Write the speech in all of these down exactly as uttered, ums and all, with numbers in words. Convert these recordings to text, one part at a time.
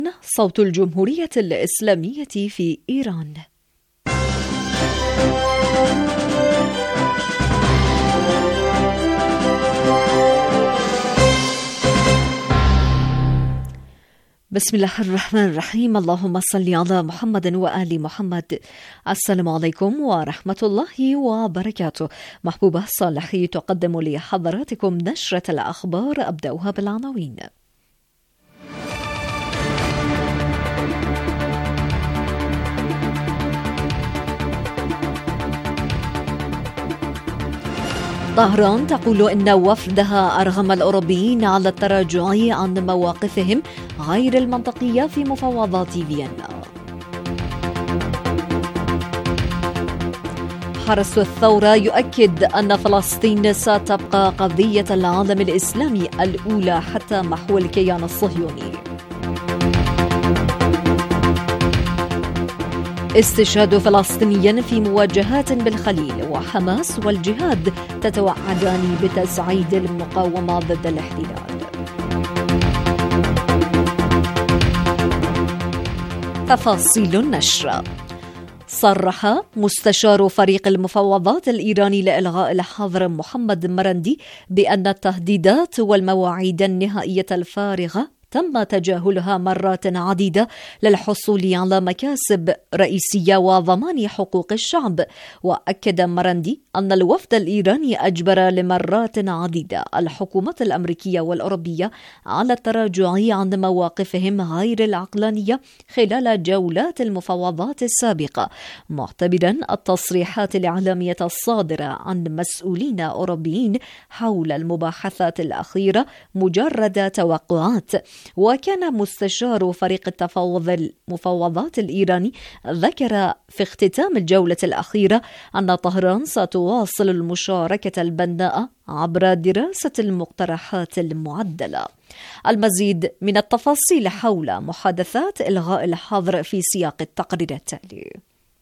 صوت الجمهورية الإسلامية في إيران. بسم الله الرحمن الرحيم. اللهم صل على محمد وآل محمد. السلام عليكم ورحمة الله وبركاته. محبوبة صالحي تقدم لحضراتكم نشرة الأخبار، أبدأها بالعناوين. طهران تقول إن وفدها أرغم الأوروبيين على التراجع عن مواقفهم غير المنطقية في مفاوضات فيينا. حرس الثورة يؤكد أن فلسطين ستبقى قضية العالم الإسلامي الأولى حتى محو الكيان الصهيوني. استشهاد فلسطيني في مواجهات بالخليل، وحماس والجهاد تتوعدان بتسعيد المقاومة ضد الاحتلال. تفاصيل النشر. صرح مستشار فريق المفاوضات الإيراني لإلغاء الحظر محمد مرندي بأن التهديدات والمواعيد النهائية الفارغة تم تجاهلها مرات عديدة للحصول على مكاسب رئيسية وضمان حقوق الشعب. وأكد مرندي أن الوفد الإيراني أجبر لمرات عديدة الحكومات الأمريكية والأوروبية على التراجع عن مواقفهم غير العقلانية خلال جولات المفاوضات السابقة، معتبرا التصريحات الإعلامية الصادرة عن مسؤولين أوروبيين حول المباحثات الأخيرة مجرد توقعات. وكان مستشار فريق التفاوض المفاوضات الإيراني ذكر في اختتام الجولة الأخيرة أن طهران ستواصل المشاركة البناءة عبر دراسة المقترحات المعدلة. المزيد من التفاصيل حول محادثات إلغاء الحظر في سياق التقرير التالي.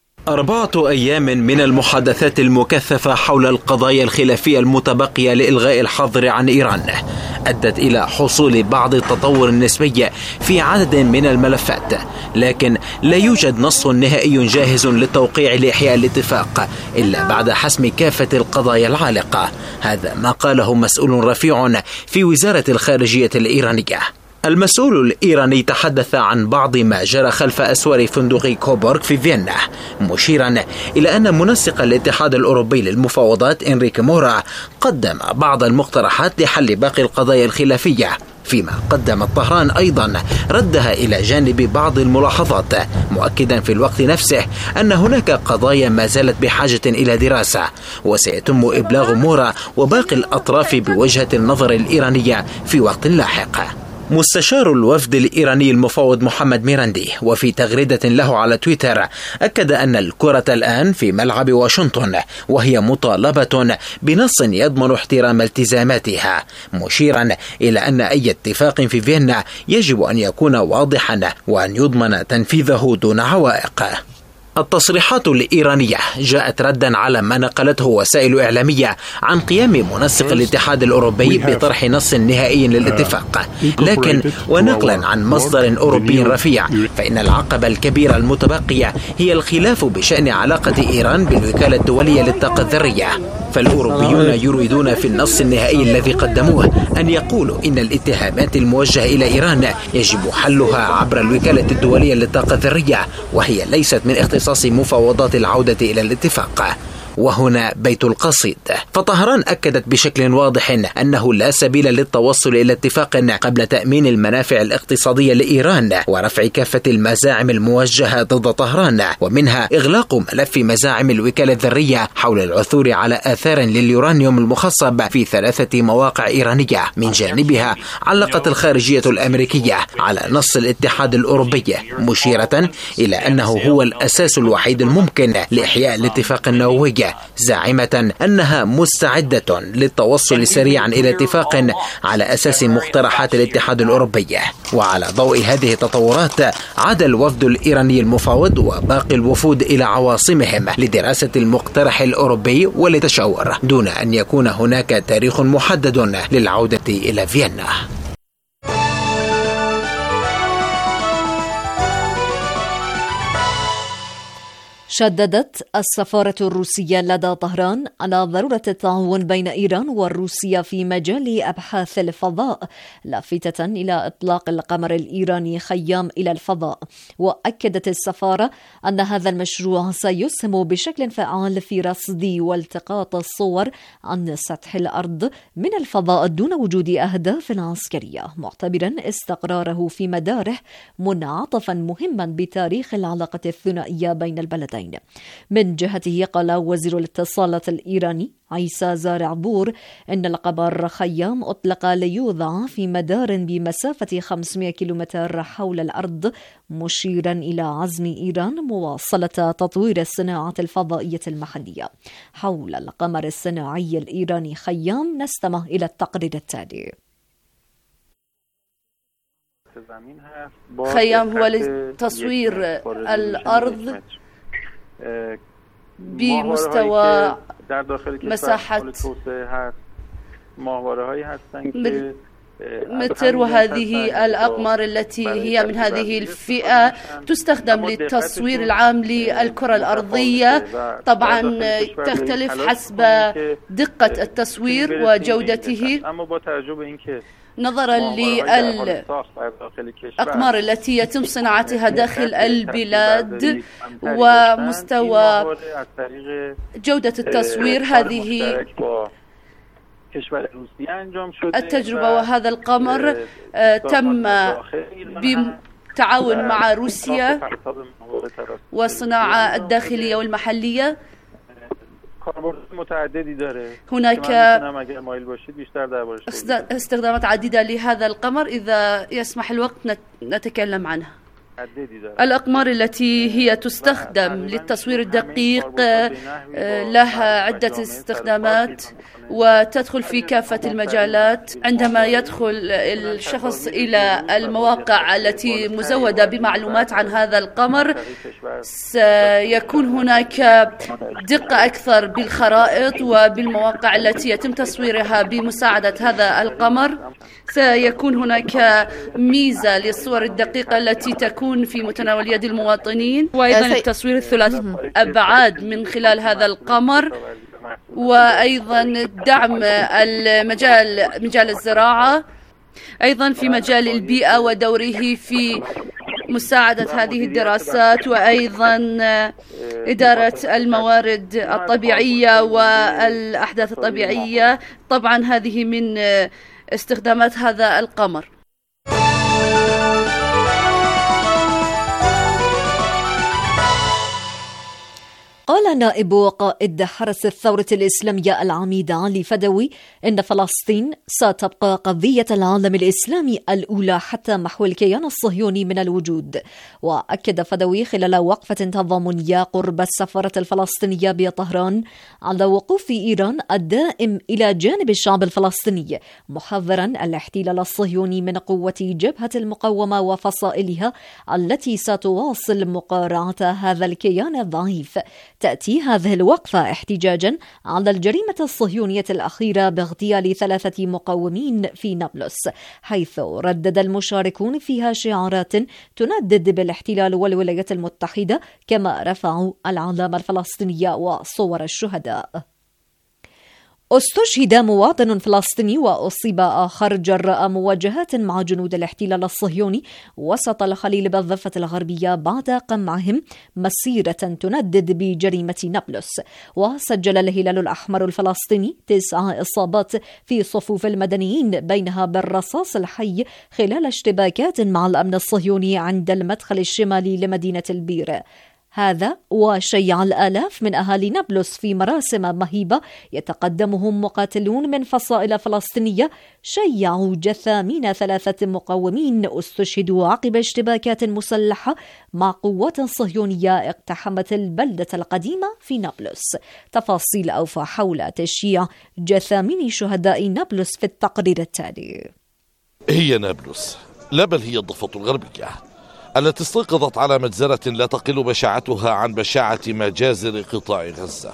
أربعة أيام من المحادثات المكثفة حول القضايا الخلافية المتبقية لإلغاء الحظر عن إيران أدت إلى حصول بعض التطور النسبي في عدد من الملفات، لكن لا يوجد نص نهائي جاهز للتوقيع لإحياء الاتفاق إلا بعد حسم كافة القضايا العالقة. هذا ما قاله مسؤول رفيع في وزارة الخارجية الإيرانية. المسؤول الإيراني تحدث عن بعض ما جرى خلف أسوار فندق كوبورغ في فيينا، مشيرا إلى أن منسق الاتحاد الأوروبي للمفاوضات إنريك مورا قدم بعض المقترحات لحل باقي القضايا الخلافية، فيما قدمت طهران أيضا ردها إلى جانب بعض الملاحظات، مؤكدا في الوقت نفسه أن هناك قضايا ما زالت بحاجة إلى دراسة، وسيتم إبلاغ مورا وباقي الأطراف بوجهة النظر الإيرانية في وقت لاحق. مستشار الوفد الإيراني المفاوض محمد ميراندي وفي تغريدة له على تويتر أكد أن الكرة الآن في ملعب واشنطن، وهي مطالبة بنص يضمن احترام التزاماتها، مشيرا إلى أن أي اتفاق في فيينا يجب أن يكون واضحا وأن يضمن تنفيذه دون عوائق. التصريحات الإيرانية جاءت ردا على ما نقلته وسائل إعلامية عن قيام منسق الاتحاد الأوروبي بطرح نص نهائي للاتفاق، لكن ونقلا عن مصدر أوروبي رفيع فإن العقبة الكبيرة المتبقية هي الخلاف بشأن علاقة إيران بالوكالة الدولية للطاقة الذرية. فالأوروبيون يريدون في النص النهائي الذي قدموه أن يقولوا إن الاتهامات الموجهة إلى إيران يجب حلها عبر الوكالة الدولية للطاقة الذرية، وهي ليست من اختصاص مفاوضات العودة إلى الاتفاق. وهنا بيت القصيد. فطهران أكدت بشكل واضح أنه لا سبيل للتوصل إلى اتفاق قبل تأمين المنافع الاقتصادية لإيران ورفع كافة المزاعم الموجهة ضد طهران، ومنها إغلاق ملف مزاعم الوكالة الذرية حول العثور على آثار لليورانيوم المخصب في ثلاثة مواقع إيرانية. من جانبها علقت الخارجية الأمريكية على نص الاتحاد الأوروبي، مشيرة إلى أنه هو الأساس الوحيد الممكن لإحياء الاتفاق النووي، زاعمة أنها مستعدة للتوصل سريعا إلى اتفاق على أساس مقترحات الاتحاد الأوروبي. وعلى ضوء هذه التطورات عاد الوفد الإيراني المفاوض وباقي الوفود إلى عواصمهم لدراسة المقترح الأوروبي ولتشاور، دون أن يكون هناك تاريخ محدد للعودة إلى فيينا. شددت السفارة الروسية لدى طهران على ضرورة التعاون بين إيران وروسيا في مجال أبحاث الفضاء، لافتة إلى إطلاق القمر الإيراني خيام إلى الفضاء. وأكدت السفارة أن هذا المشروع سيسهم بشكل فعال في رصد والتقاط الصور عن سطح الأرض من الفضاء دون وجود أهداف عسكرية، معتبرا استقراره في مداره منعطفا مهما بتاريخ العلاقة الثنائية بين البلدين. من جهته قال وزير الاتصالات الإيراني عيسى زارع بور إن القمر خيام أطلق ليوضع في مدار بمسافة خمسمائة كيلومتر حول الأرض، مشيرا إلى عزم إيران مواصلة تطوير الصناعة الفضائية المحلية. حول القمر الصناعي الإيراني خيام نستمع إلى التقرير التالي. خيام هو لتصوير الأرض بمستوى مساحة متر، وهذه الأقمار التي هي من هذه الفئة تستخدم للتصوير العام للكرة الأرضية. طبعا تختلف حسب دقة التصوير وجودته نظرا للأقمار التي يتم صناعتها داخل البلاد ومستوى جودة التصوير. هذه التجربة وهذا القمر تم بالتعاون مع روسيا والصناعة الداخلية والمحلية. هناك استخدامات عديدة لهذا القمر، إذا يسمح الوقت نتكلم عنها. الأقمار التي هي تستخدم للتصوير الدقيق لها عدة استخدامات وتدخل في كافة المجالات. عندما يدخل الشخص إلى المواقع التي مزودة بمعلومات عن هذا القمر سيكون هناك دقة أكثر بالخرائط وبالمواقع التي يتم تصويرها بمساعدة هذا القمر. سيكون هناك ميزة للصور الدقيقة التي تكون في متناول يد المواطنين، وأيضا التصوير الثلاثي أبعاد من خلال هذا القمر، وأيضا دعم المجال مجال الزراعة، أيضا في مجال البيئة ودوره في مساعدة هذه الدراسات، وأيضا إدارة الموارد الطبيعية والأحداث الطبيعية. طبعا هذه من استخدامات هذا القمر. قال نائب قائد حرس الثورة الإسلامية العميد علي فدوي إن فلسطين ستبقى قضية العالم الإسلامي الأولى حتى محو الكيان الصهيوني من الوجود. وأكد فدوي خلال وقفة تضامنية قرب السفارة الفلسطينية بطهران على وقوف إيران الدائم إلى جانب الشعب الفلسطيني، محذرا الاحتلال الصهيوني من قوة جبهة المقاومة وفصائلها التي ستواصل مقارعة هذا الكيان الضعيف. تأتي هذه الوقفة احتجاجا على الجريمة الصهيونية الأخيرة باغتيال ثلاثة مقاومين في نابلس، حيث ردد المشاركون فيها شعارات تندد بالاحتلال والولايات المتحدة، كما رفعوا العلامة الفلسطينية وصور الشهداء. استشهد مواطن فلسطيني وأصيب آخر جراء مواجهات مع جنود الاحتلال الصهيوني وسط الخليل بالضفة الغربية بعد قمعهم مسيرة تندد بجريمة نابلس. وسجل الهلال الأحمر الفلسطيني تسع إصابات في صفوف المدنيين، بينها بالرصاص الحي، خلال اشتباكات مع الأمن الصهيوني عند المدخل الشمالي لمدينة البير. هذا وشيع الآلاف من أهالي نابلس في مراسم مهيبة يتقدمهم مقاتلون من فصائل فلسطينية، شيعوا جثامين ثلاثة مقاومين استشهدوا عقب اشتباكات مسلحة مع قوات صهيونية اقتحمت البلدة القديمة في نابلس. تفاصيل أوفى حول تشييع جثامين شهداء نابلس في التقرير التالي. هي نابلس، لا بل هي الضفة الغربية التي استيقظت على مجزرة لا تقل بشاعتها عن بشاعة مجازر قطاع غزة.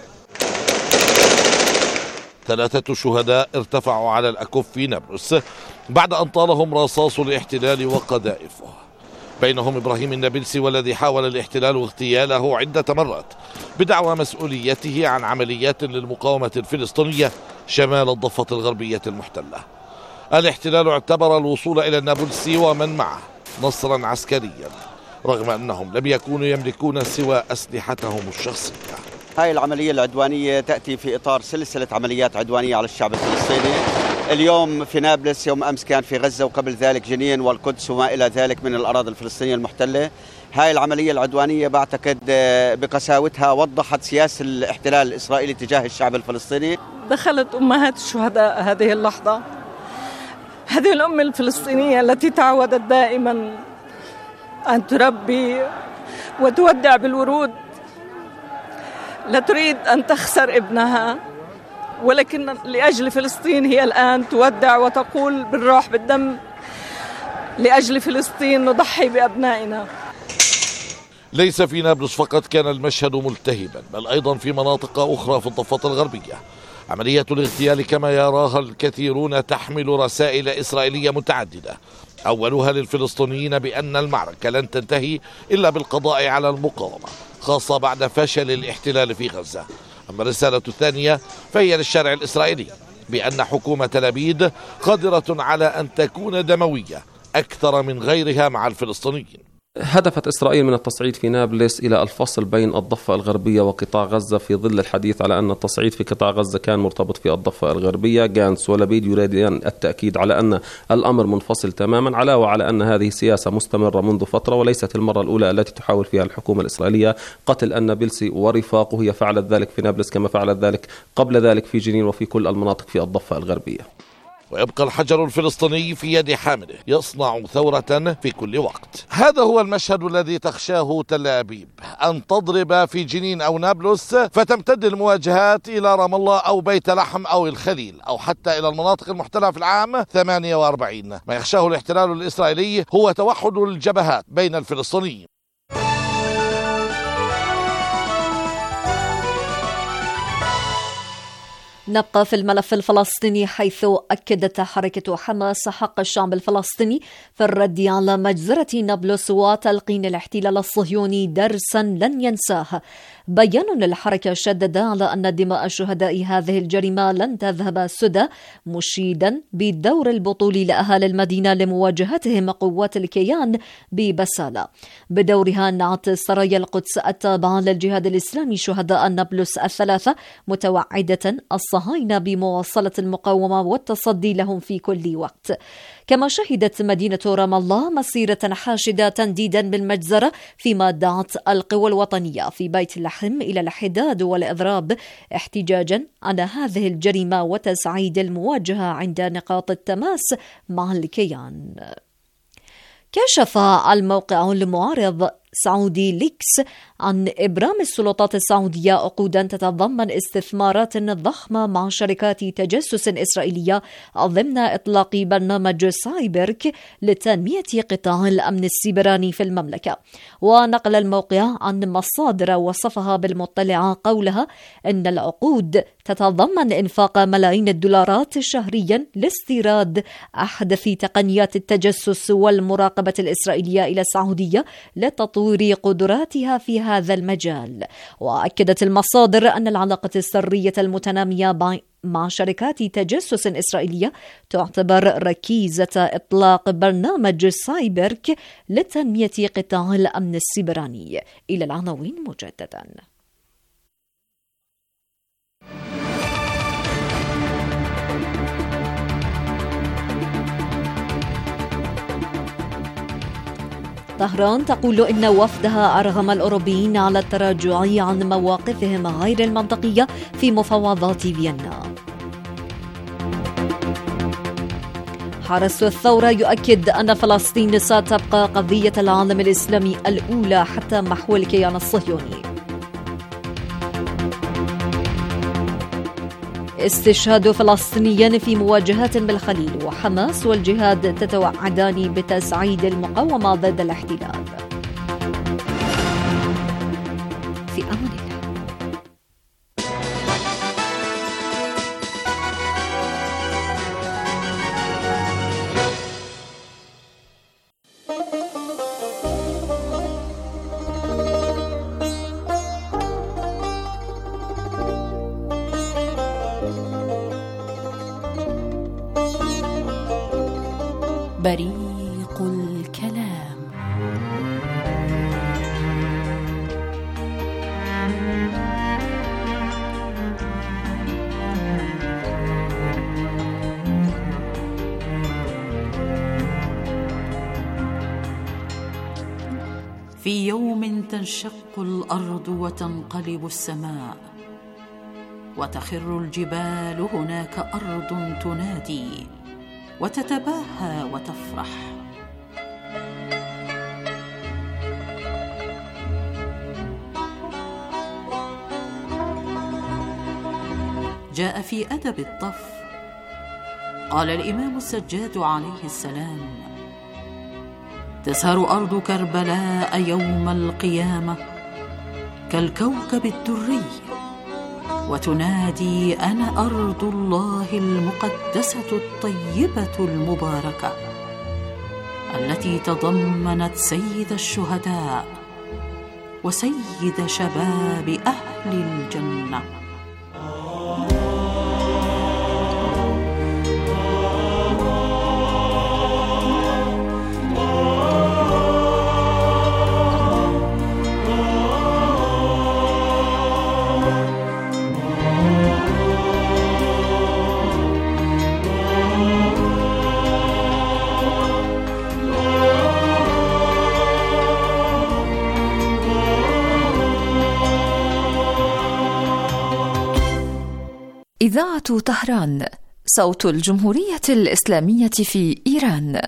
ثلاثة شهداء ارتفعوا على الأكف في نابلس بعد أن طالهم رصاص الاحتلال وقذائفه، بينهم إبراهيم النابلسي والذي حاول الاحتلال اغتياله عدة مرات بدعوى مسؤوليته عن عمليات للمقاومة الفلسطينية شمال الضفة الغربية المحتلة. الاحتلال اعتبر الوصول إلى النابلسي ومن معه نصرا عسكريا رغم أنهم لم يكونوا يملكون سوى أسلحتهم الشخصية. هاي العملية العدوانية تأتي في إطار سلسلة عمليات عدوانية على الشعب الفلسطيني. اليوم في نابلس، يوم أمس كان في غزة، وقبل ذلك جنين والقدس وما إلى ذلك من الأراضي الفلسطينية المحتلة. هاي العملية العدوانية بعتقد بقساوتها وضحت سياسة الاحتلال الإسرائيلي تجاه الشعب الفلسطيني. دخلت أمهات الشهداء هذه اللحظة، هذه الأم الفلسطينية التي تعودت دائما أن تربي وتودع بالورود، لا تريد أن تخسر ابنها، ولكن لأجل فلسطين هي الآن تودع وتقول بالروح بالدم لأجل فلسطين نضحي بأبنائنا. ليس في نابلس فقط كان المشهد ملتهبا، بل أيضا في مناطق أخرى في الضفة الغربية. عملية الاغتيال كما يراها الكثيرون تحمل رسائل إسرائيلية متعددة، أولها للفلسطينيين بأن المعركة لن تنتهي إلا بالقضاء على المقاومة، خاصة بعد فشل الاحتلال في غزة. أما الرسالة الثانية فهي للشارع الإسرائيلي بأن حكومة تل أبيب قادرة على أن تكون دموية أكثر من غيرها مع الفلسطينيين. هدفت إسرائيل من التصعيد في نابلس إلى الفصل بين الضفة الغربية وقطاع غزة في ظل الحديث على أن التصعيد في قطاع غزة كان مرتبط في الضفة الغربية. جانس ولبيد يريدان التأكيد على أن الأمر منفصل تماما، علاوة على أن هذه سياسة مستمرة منذ فترة وليست المرة الأولى التي تحاول فيها الحكومة الإسرائيلية قتل النابلسي ورفاقه. هي فعلت ذلك في نابلس كما فعلت ذلك قبل ذلك في جنين وفي كل المناطق في الضفة الغربية. ويبقى الحجر الفلسطيني في يد حامله يصنع ثورة في كل وقت. هذا هو المشهد الذي تخشاه تل أبيب، أن تضرب في جنين أو نابلس فتمتد المواجهات إلى رام الله أو بيت لحم أو الخليل أو حتى إلى المناطق المحتلة في العام ثمانية وأربعين. ما يخشاه الاحتلال الإسرائيلي هو توحد الجبهات بين الفلسطينيين. نبقى في الملف الفلسطيني، حيث أكدت حركة حماس حق الشعب الفلسطيني في الرد على مجزرة نابلس وتلقين الاحتلال الصهيوني درسا لن ينساه. بيان للحركة شدد على أن دماء شهداء هذه الجريمة لن تذهب سدى، مشيدا بالدور البطولي لأهالي المدينة لمواجهتهم قوات الكيان ببسالة. بدورها نعت سرايا القدس التابعة للجهاد الإسلامي شهداء نابلس الثلاثة، متوعدة الصهاينة بمواصلة المقاومة والتصدي لهم في كل وقت. كما شهدت مدينة رام الله مسيرة حاشدة تنديدا بالمجزرة، فيما دعت القوى الوطنية في بيت اللحم إلى الحداد والإضراب احتجاجا على هذه الجريمة وتسعيد المواجهة عند نقاط التماس مع الكيان. كشف الموقع المعارض سعودي ليكس عن إبرام السلطات السعودية عقودا تتضمن استثمارات ضخمة مع شركات تجسس إسرائيلية ضمن إطلاق برنامج سايبرك لتنمية قطاع الأمن السيبراني في المملكة. ونقل الموقع عن مصادر وصفها بالمطلعة قولها إن العقود تتضمن إنفاق ملايين الدولارات شهريا لاستيراد أحدث تقنيات التجسس والمراقبة الإسرائيلية إلى السعودية لتطوير قدراتها في هذا المجال. وأكدت المصادر أن العلاقة السرية المتنامية مع شركات تجسس إسرائيلية تعتبر ركيزة إطلاق برنامج سايبرك لتنمية قطاع الأمن السيبراني. إلى العناوين مجددا. طهران تقول إن وفدها أرغم الأوروبيين على التراجع عن مواقفهم غير المنطقية في مفاوضات فيينا. حرس الثورة يؤكد أن فلسطين ستبقى قضية العالم الإسلامي الأولى حتى محو الكيان الصهيوني. استشهاد فلسطينيين في مواجهات بالخليل، وحماس والجهاد تتوعدان بتسعيد المقاومة ضد الاحتلال. في أمان الله. بريق الكلام. في يوم تنشق الأرض وتنقلب السماء، وتخر الجبال، هناك أرض تنادي وتتباهى وتفرح. جاء في أدب الطف، قال الإمام السجاد عليه السلام: تسهر أرض كربلاء يوم القيامة كالكوكب الدري، وتنادي: أنا أرض الله المقدسة الطيبة المباركة، التي تضمنت سيد الشهداء وسيد شباب أهل الجنة. إذاعة طهران، صوت الجمهورية الإسلامية في إيران.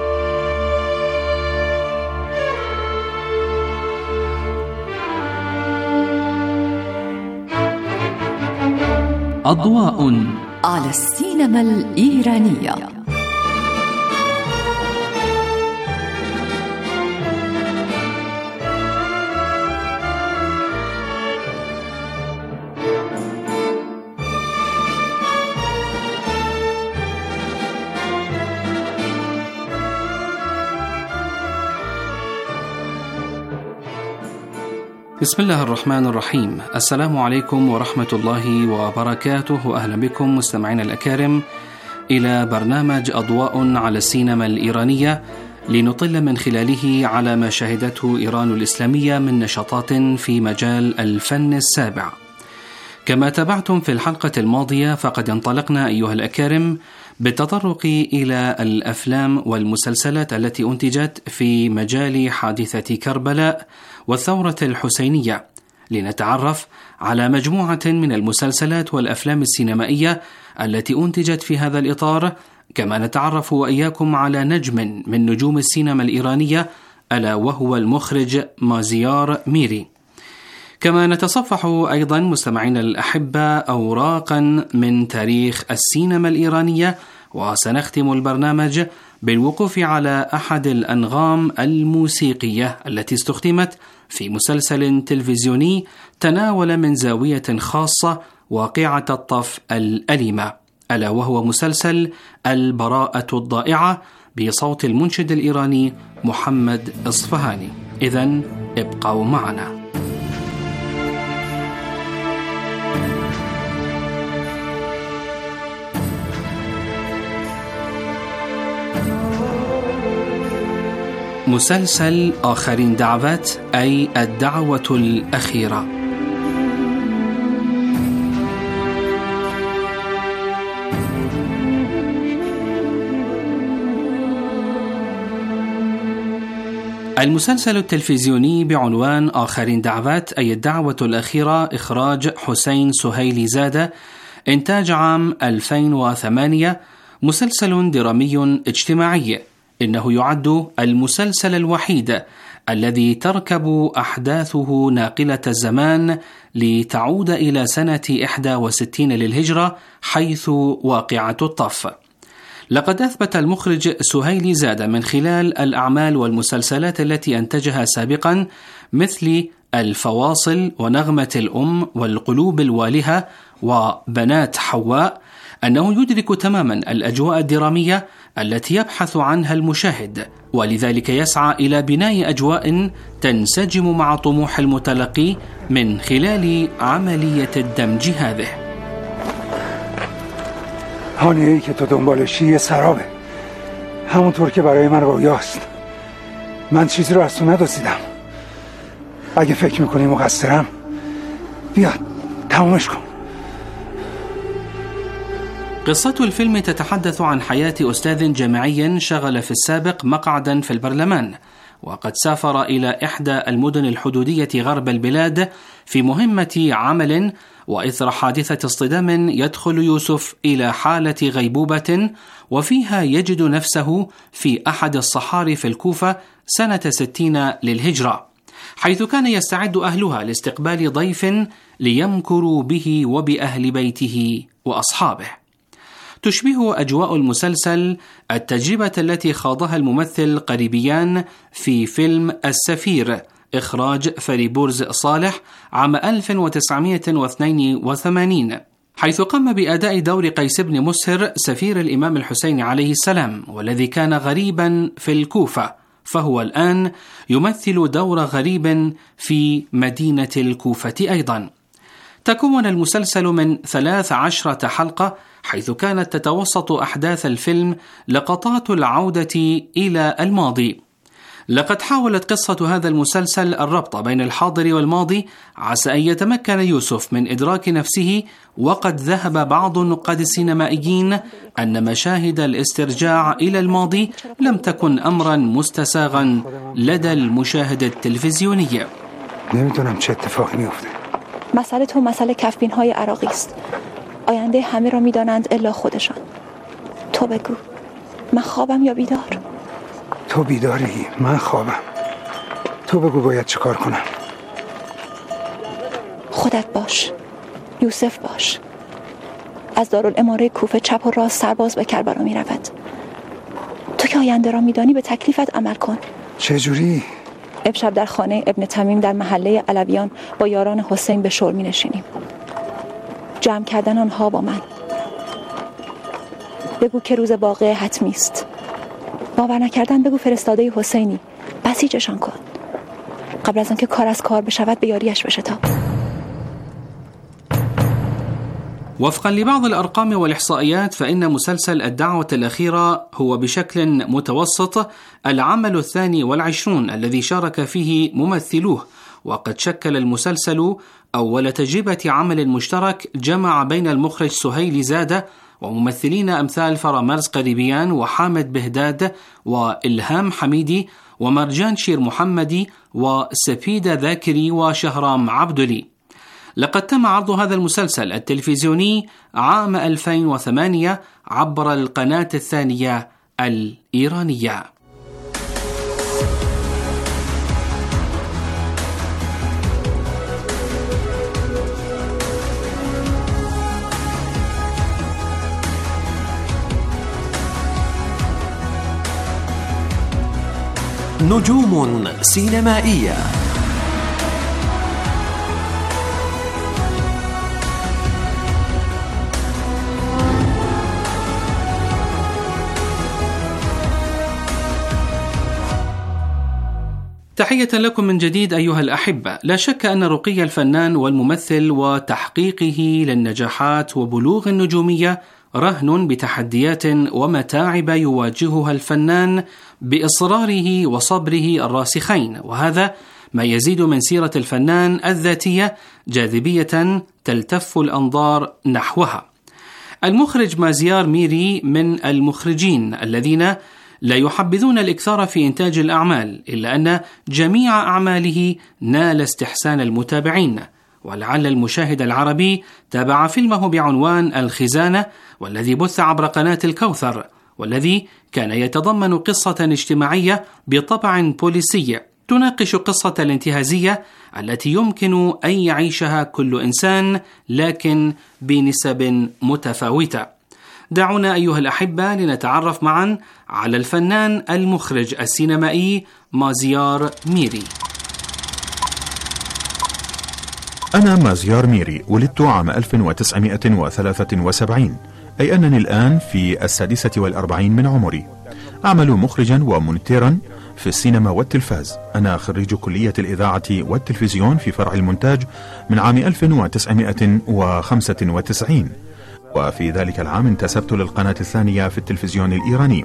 أضواء على السينما الإيرانية. بسم الله الرحمن الرحيم. السلام عليكم ورحمة الله وبركاته، وأهلا بكم مستمعينا الأكارم إلى برنامج أضواء على السينما الإيرانية، لنطل من خلاله على ما شهدته إيران الإسلامية من نشاطات في مجال الفن السابع. كما تابعتم في الحلقة الماضية، فقد انطلقنا أيها الأكارم بالتطرق إلى الأفلام والمسلسلات التي أنتجت في مجال حادثة كربلاء والثورة الحسينية، لنتعرف على مجموعة من المسلسلات والأفلام السينمائية التي أنتجت في هذا الإطار. كما نتعرف وإياكم على نجم من نجوم السينما الإيرانية، ألا وهو المخرج مازيار ميري. كما نتصفح أيضا مستمعينا الأحبة أوراقا من تاريخ السينما الإيرانية، وسنختم البرنامج بالوقوف على أحد الأنغام الموسيقية التي استخدمت في مسلسل تلفزيوني تناول من زاوية خاصة واقعة الطف الأليمة، ألا وهو مسلسل البراءة الضائعة بصوت المنشد الإيراني محمد إصفهاني. إذن ابقوا معنا. مسلسل آخرين دعوت، أي الدعوة الأخيرة. المسلسل التلفزيوني بعنوان آخرين دعوت، أي الدعوة الأخيرة، إخراج حسين سهيلي زادة، إنتاج عام ألفين وثمانية، مسلسل درامي اجتماعي. إنه يعد المسلسل الوحيد الذي تركب أحداثه ناقلة الزمان لتعود إلى سنة إحدى وستين للهجرة، حيث واقعة الطف. لقد أثبت المخرج سهيلي زادة من خلال الأعمال والمسلسلات التي أنتجها سابقا، مثل الفواصل ونغمة الأم والقلوب الوالهة وبنات حواء، أنه يدرك تماما الأجواء الدرامية التي يبحث عنها المشاهد، ولذلك يسعى إلى بناء أجواء تنسجم مع طموح المتلقي من خلال عملية الدمج هذه. هانیه‌ای که تو دنبالشی یه سرابه. همونطور که برای من رویاست. من چیزی رو از تو ندزدیدم. اگه فکر میکنی مقصرم بیا تمامش کن. قصة الفيلم تتحدث عن حياة أستاذ جامعي شغل في السابق مقعدا في البرلمان، وقد سافر إلى إحدى المدن الحدودية غرب البلاد في مهمة عمل، وإثر حادثة اصطدام يدخل يوسف إلى حالة غيبوبة وفيها يجد نفسه في أحد الصحاري في الكوفة سنة ستين للهجرة، حيث كان يستعد أهلها لاستقبال ضيف ليمكروا به وبأهل بيته وأصحابه. تشبه أجواء المسلسل التجربة التي خاضها الممثل قريبيان في فيلم السفير إخراج فريبورز صالح عام ألف وتسعمائة واثنين وثمانين، حيث قام بأداء دور قيس بن مسهر سفير الإمام الحسين عليه السلام، والذي كان غريبا في الكوفة، فهو الآن يمثل دور غريب في مدينة الكوفة أيضا. تكون المسلسل من ثلاث عشرة حلقة، حيث كانت تتوسط أحداث الفيلم لقطات العودة إلى الماضي. لقد حاولت قصة هذا المسلسل الربط بين الحاضر والماضي، عسى أن يتمكن يوسف من إدراك نفسه، وقد ذهب بعض النقاد السينمائيين أن مشاهد الاسترجاع إلى الماضي لم تكن أمرا مستساغا لدى المشاهد التلفزيوني. نمیدونم چه اتفاقی میفته. مسئله تو مسئله کفبین های عراقی است. آینده همه را میدانند الا خودشان. تو بگو من خوابم یا بیدار؟ تو بیداری، من خوابم. تو بگو باید چه کار کنم. خودت باش، یوسف باش. از دارالاماره کوفه چپ و راست سرباز به کربلا می رود. تو که آینده را میدانی به تکلیفت عمل کن. چجوری؟ امشب در خانه ابن تمیم در محله علویان با یاران حسین به شور می نشینیم. جمع کردن آنها با من. بگو که روز واقعه حتمی است. باور نکردن بگو فرستاده حسینی، بسیجشان کن. قبل از آنکه کار از کار بشود به یاریش بشتاب. وفقا لبعض الأرقام والإحصائيات، فإن مسلسل الدعوة الأخيرة هو بشكل متوسط العمل الثاني والعشرون الذي شارك فيه ممثلوه، وقد شكل المسلسل أول تجربة عمل مشترك جمع بين المخرج سهيل زادة وممثلين أمثال فرامرز قريبيان وحامد بهداد وإلهام حميدي ومرجان شير محمدي وسبيدة ذاكري وشهرام عبدلي. لقد تم عرض هذا المسلسل التلفزيوني عام ألفين وثمانية عبر القناة الثانية الإيرانية. نجوم سينمائية. تحية لكم من جديد أيها الأحبة. لا شك أن رقي الفنان والممثل وتحقيقه للنجاحات وبلوغ النجومية رهن بتحديات ومتاعب يواجهها الفنان بإصراره وصبره الراسخين، وهذا ما يزيد من سيرة الفنان الذاتية جاذبية تلتف الأنظار نحوها. المخرج مازيار ميري من المخرجين الذين لا يحبذون الإكثار في إنتاج الأعمال، إلا أن جميع أعماله نال استحسان المتابعين، ولعل المشاهد العربي تابع فيلمه بعنوان الخزانة، والذي بث عبر قناة الكوثر، والذي كان يتضمن قصة اجتماعية بطبع بوليسي تناقش قصة الانتهازية التي يمكن أن يعيشها كل إنسان، لكن بنسب متفاوتة. دعونا أيها الأحبة لنتعرف معا على الفنان المخرج السينمائي مازيار ميري. أنا مازيار ميري، ولدت عام ألف وتسعمائة وثلاثة وسبعين، أي أنني الآن في السادسة والأربعين من عمري. أعمل مخرجا ومونتيرا في السينما والتلفاز. أنا خريج كلية الإذاعة والتلفزيون في فرع المونتاج من عام ألف وتسعمائة وخمسة وتسعين، وفي ذلك العام انتسبت للقناة الثانية في التلفزيون الإيراني.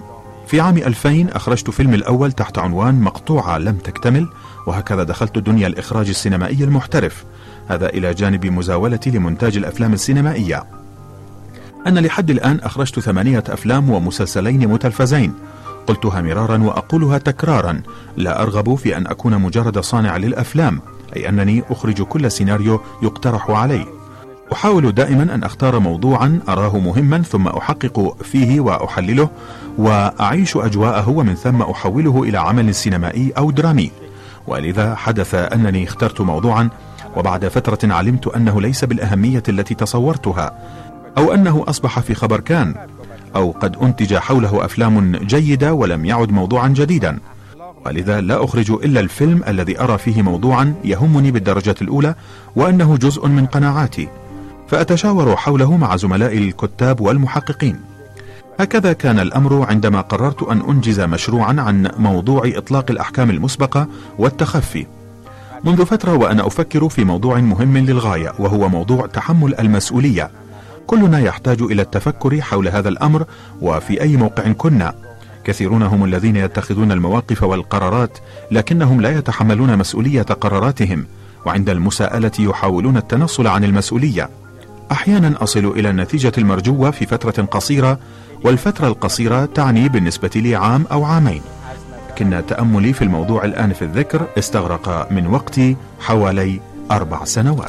في عام ألفين أخرجت فيلمي الأول تحت عنوان مقطوعة لم تكتمل، وهكذا دخلت دنيا الإخراج السينمائي المحترف، هذا إلى جانب مزاولتي لمونتاج الأفلام السينمائية. أنا لحد الآن أخرجت ثمانية أفلام ومسلسلين متلفزين، قلتها مرارا وأقولها تكرارا، لا أرغب في أن أكون مجرد صانع للأفلام، أي أنني أخرج كل سيناريو يقترح علي. أحاول دائما أن أختار موضوعا أراه مهما ثم أحقق فيه وأحلله وأعيش أجواءه، ومن ثم أحوله إلى عمل سينمائي أو درامي. ولذا حدث أنني اخترت موضوعا وبعد فترة علمت أنه ليس بالأهمية التي تصورتها، أو أنه أصبح في خبر كان، أو قد أنتج حوله أفلام جيدة ولم يعد موضوعا جديدا. ولذا لا أخرج إلا الفيلم الذي أرى فيه موضوعا يهمني بالدرجة الأولى وأنه جزء من قناعاتي، فأتشاور حوله مع زملائي الكتاب والمحققين. هكذا كان الأمر عندما قررت أن أنجز مشروعا عن موضوع إطلاق الأحكام المسبقة والتخفي. منذ فترة وأنا أفكر في موضوع مهم للغاية، وهو موضوع تحمل المسؤولية. كلنا يحتاج إلى التفكر حول هذا الأمر وفي أي موقع كنا. كثيرون هم الذين يتخذون المواقف والقرارات لكنهم لا يتحملون مسؤولية قراراتهم، وعند المساءلة يحاولون التنصل عن المسؤولية. أحيانا أصل إلى النتيجة المرجوة في فترة قصيرة، والفترة القصيرة تعني بالنسبة لي عام أو عامين، لكن تأملي في الموضوع الآن في الذكر استغرق من وقتي حوالي أربع سنوات.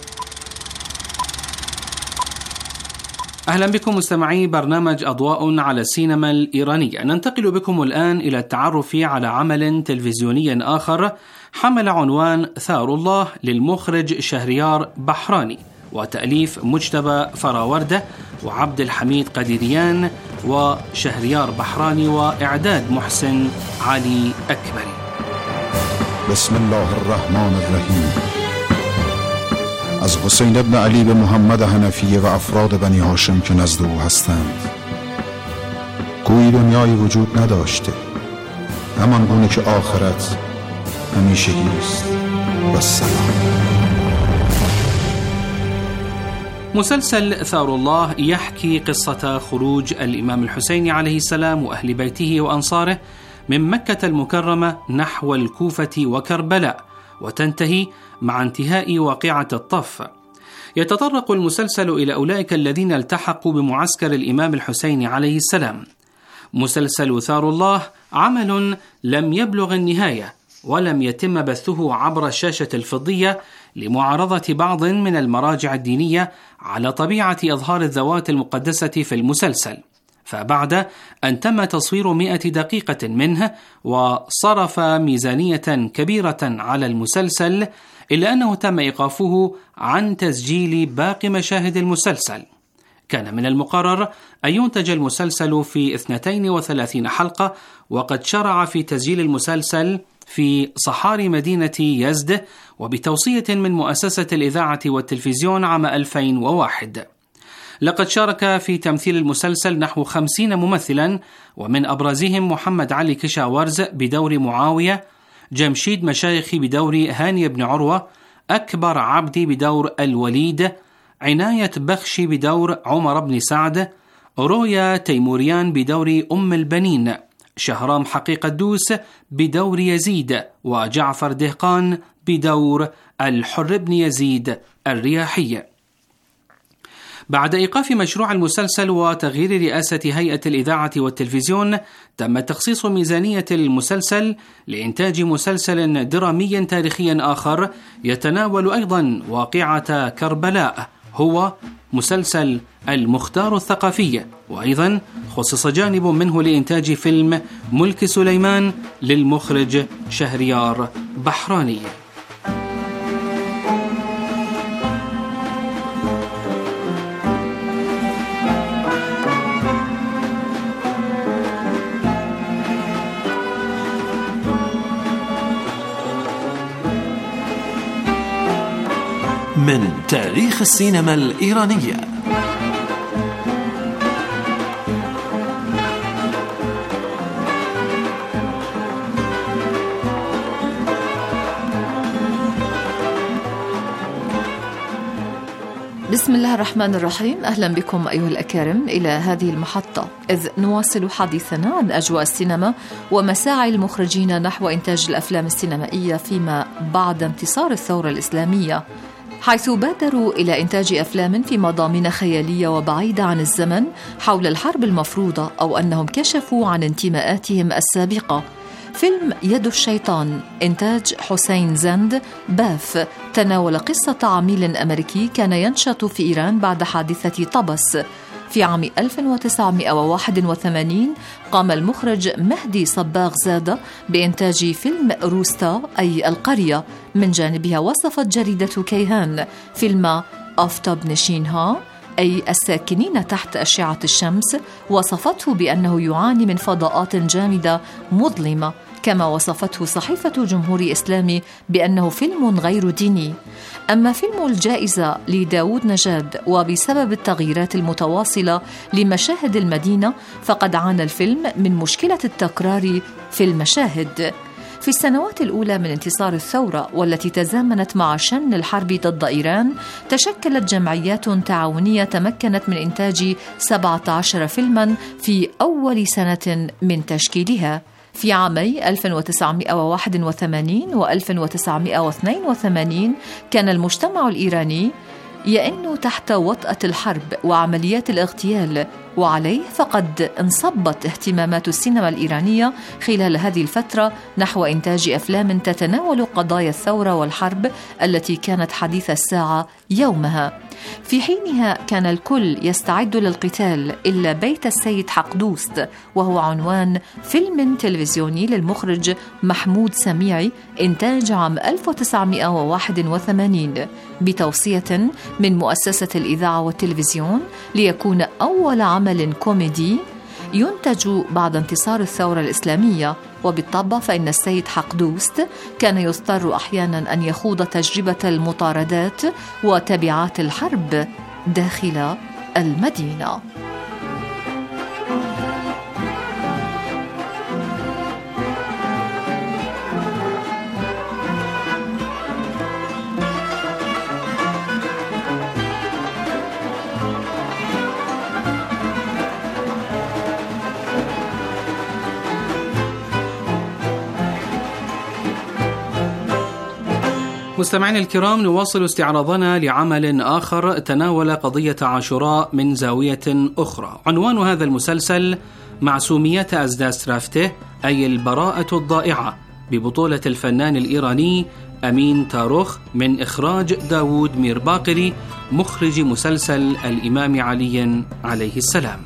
أهلا بكم مستمعي برنامج أضواء على السينما الإيرانية. ننتقل بكم الآن إلى التعرف على عمل تلفزيوني آخر حمل عنوان ثار الله للمخرج شهريار بحراني، وتأليف مجتبى فراوردة وعبد الحميد قديريان وشهريار بحراني وإعداد محسن علي أكبري. بسم الله الرحمن الرحیم. از حسین ابن علی به محمد حنفیه و افراد بنی هاشم که نزد او هستند. گویی دنیایی وجود نداشته، همان گونه که آخرت همیشگی است. و سلام. مسلسل ثار الله يحكي قصة خروج الإمام الحسين عليه السلام وأهل بيته وأنصاره من مكة المكرمة نحو الكوفة وكربلاء، وتنتهي مع انتهاء واقعة الطف. يتطرق المسلسل إلى أولئك الذين التحقوا بمعسكر الإمام الحسين عليه السلام. مسلسل ثار الله عمل لم يبلغ النهاية، ولم يتم بثه عبر الشاشة الفضية لمعارضة بعض من المراجع الدينية على طبيعة إظهار الذوات المقدسة في المسلسل، فبعد أن تم تصوير مئة دقيقة منه وصرف ميزانية كبيرة على المسلسل، إلا أنه تم إيقافه عن تسجيل باقي مشاهد المسلسل. كان من المقرر أن ينتج المسلسل في اثنتين وثلاثين حلقة، وقد شرع في تسجيل المسلسل في صحاري مدينة يزد وبتوصية من مؤسسة الإذاعة والتلفزيون عام ألفين وواحد. لقد شارك في تمثيل المسلسل نحو خمسين ممثلا، ومن أبرزهم محمد علي كشاورز بدور معاوية، جمشيد مشايخي بدور هاني بن عروة، أكبر عبدي بدور الوليد، عناية بخشي بدور عمر بن سعد، رويا تيموريان بدور أم البنين، شهرام حقيقة دوس بدور يزيد، وجعفر دهقان بدور الحر بن يزيد الرياحي. بعد إيقاف مشروع المسلسل وتغيير رئاسة هيئة الإذاعة والتلفزيون، تم تخصيص ميزانية المسلسل لإنتاج مسلسل درامي تاريخي آخر يتناول أيضا واقعة كربلاء، هو مسلسل المختار الثقافي. وأيضا خصص جانب منه لإنتاج فيلم ملك سليمان للمخرج شهريار بحراني. من تاريخ السينما الإيرانية. بسم الله الرحمن الرحيم. أهلا بكم أيها الأكارم إلى هذه المحطة، إذ نواصل حديثنا عن أجواء السينما ومساعي المخرجين نحو إنتاج الأفلام السينمائية فيما بعد انتصار الثورة الإسلامية، حيث بادروا إلى إنتاج أفلام في مضامين خيالية وبعيدة عن الزمن حول الحرب المفروضة، أو أنهم كشفوا عن انتماءاتهم السابقة. فيلم يد الشيطان إنتاج حسين زند باف تناول قصة عميل أمريكي كان ينشط في إيران بعد حادثة طبس. في عام ألف وتسعمائة وواحد وثمانين قام المخرج مهدي صباغ زادة بإنتاج فيلم روستا أي القرية. من جانبها وصفت جريدة كيهان فيلم آفتاب نشينها أي الساكنين تحت أشعة الشمس، وصفته بأنه يعاني من فضاءات جامدة مظلمة، كما وصفته صحيفة جمهوري إسلامي بأنه فيلم غير ديني. أما فيلم الجائزة لداود نجاد، وبسبب التغييرات المتواصلة لمشاهد المدينة فقد عانى الفيلم من مشكلة التكرار في المشاهد. في السنوات الأولى من انتصار الثورة والتي تزامنت مع شن الحرب ضد إيران، تشكلت جمعيات تعاونية تمكنت من إنتاج سبعة عشر فيلما في أول سنة من تشكيلها. في عامي ألف وتسعمائة وواحد وثمانين و ألف وتسعمائة واثنين وثمانين كان المجتمع الإيراني يئن تحت وطأة الحرب وعمليات الاغتيال، وعليه فقد انصبت اهتمامات السينما الإيرانية خلال هذه الفترة نحو إنتاج أفلام تتناول قضايا الثورة والحرب التي كانت حديث الساعة يومها. في حينها كان الكل يستعد للقتال إلا بيت السيد حقدوست، وهو عنوان فيلم تلفزيوني للمخرج محمود سميعي إنتاج عام ألف وتسعمائة وواحد وثمانين بتوصية من مؤسسة الإذاعة والتلفزيون، ليكون أول عمل كوميدي ينتج بعد انتصار الثورة الإسلامية. وبالطبع فإن السيد حقدوست كان يضطر أحيانا أن يخوض تجربة المطاردات وتبعات الحرب داخل المدينة. مستمعينا الكرام، نواصل استعراضنا لعمل آخر تناول قضية عاشوراء من زاوية أخرى. عنوان هذا المسلسل معصوميات أزداسترافته أي البراءة الضائعة، ببطولة الفنان الإيراني أمين تاروخ، من إخراج داود ميرباقري مخرج مسلسل الإمام علي عليه السلام.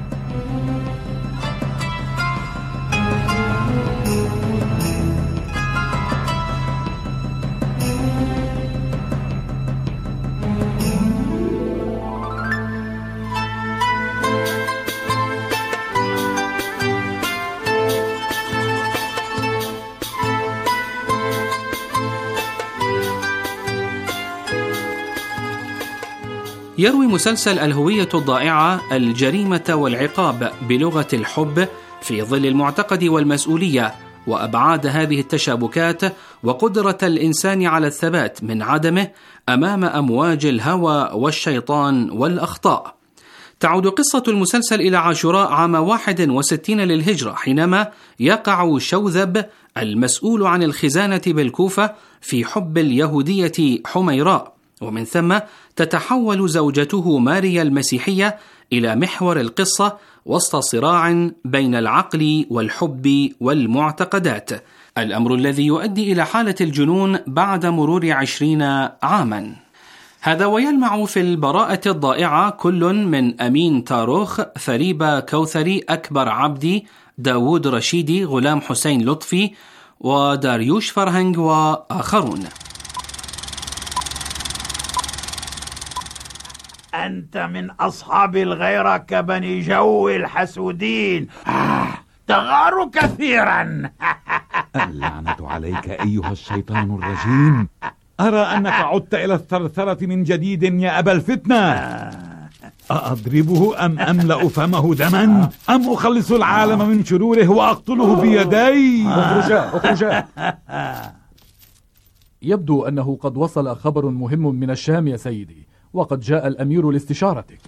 يروي مسلسل الهوية الضائعة الجريمة والعقاب بلغة الحب في ظل المعتقد والمسؤولية وأبعاد هذه التشابكات وقدرة الإنسان على الثبات من عدمه أمام أمواج الهوى والشيطان والأخطاء. تعود قصة المسلسل إلى عاشوراء عام واحد وستين للهجرة، حينما يقع شوذب المسؤول عن الخزانة بالكوفة في حب اليهودية حميراء، ومن ثم تتحول زوجته ماريا المسيحية إلى محور القصة وسط صراع بين العقل والحب والمعتقدات، الأمر الذي يؤدي إلى حالة الجنون بعد مرور عشرين عاما. هذا ويلمع في البراءة الضائعة كل من أمين تاروخ، فريبة كوثري، أكبر عبدي، داود رشيدي، غلام حسين لطفي، وداريوش فرهنج وآخرون. أنت من أصحاب الغيرة كبني جو الحسودين، آه تغار كثيرا. اللعنة عليك أيها الشيطان الرجيم، أرى أنك عدت إلى الثرثرة من جديد يا أبا الفتنة. أضربه أم أملأ فمه دما أم أخلص العالم من شروره وأقتله بيدي؟ اخرجا اخرجا. يبدو أنه قد وصل خبر مهم من الشام يا سيدي، وقد جاء الأمير لاستشارتك.